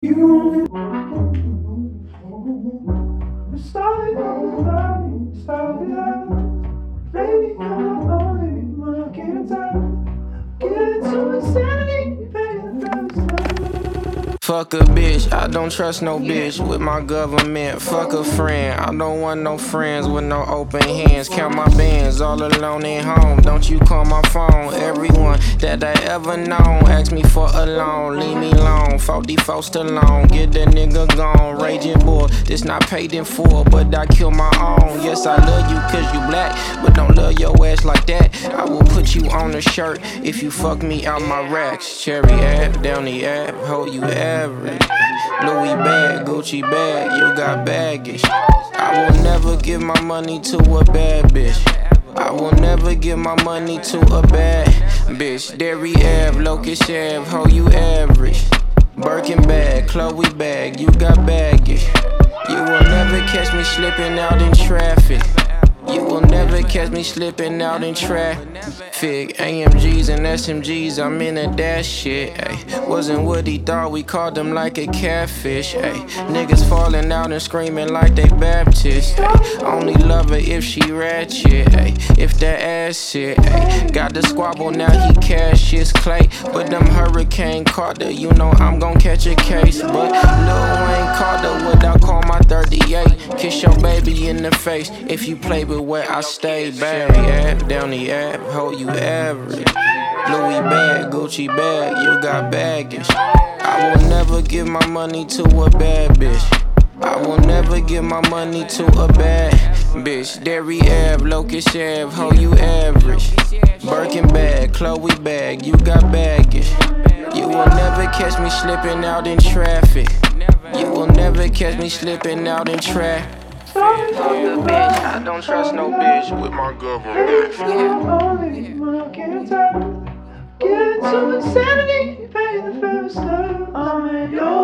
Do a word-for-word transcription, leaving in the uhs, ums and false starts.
You started out, started out, baby, I'm only looking time. Get to insanity, baby, Fuck a bitch, I don't trust no bitch with my government. Fuck a friend, I don't want no friends with no open hands. Count my bands all alone at home. Don't you call my phone. Everyone that I ever known ask me for a loan. Leave me alone, forty-four Stallone. Get that nigga gone, raging boy. This not paid in full, but I kill my own. Yes, I love you cause you black, but don't love your ass like that. I will put you on a shirt if you fuck me out my racks. Cherry app, down the app, hold you average. Louis bag, Gucci bag, you got baggage. I will never give my money to a bad bitch. I will never give my money to a bad bitch. Derry Ave, Locust Ave, ho, you average. Birkin bag, Chloe bag, you got baggage. You will never catch me slipping out in traffic. You will never catch me slipping out in traffic. A M Gs and S M Gs, I'm in a dash shit. Ay. Wasn't what he thought, we called him like a catfish. Ay. Niggas falling out and screaming like they Baptist. Ay. Only love her if she ratchet. Ay. If that ass shit. Ay. Got the squabble, now he cash his clay. But them Hurricane Carter, you know I'm gon' catch a case. But Lil Wayne Carter, what I call my thirty-eight. Kiss your baby in the face if you play with where I stay. Barry app, down the app, hold you average. Louis bag, Gucci bag, you got baggage. I will never give my money to a bad bitch. I will never give my money to a bad bitch. Derry Ave, Locust Ave, hold you average. Birkin bag, Chloe bag, you got baggage. You will never catch me slipping out in traffic. You will never catch me slipping out in traffic. Fuck a bitch, I don't trust no bitch with my government. Get to insanity, pay the first time. I'm in your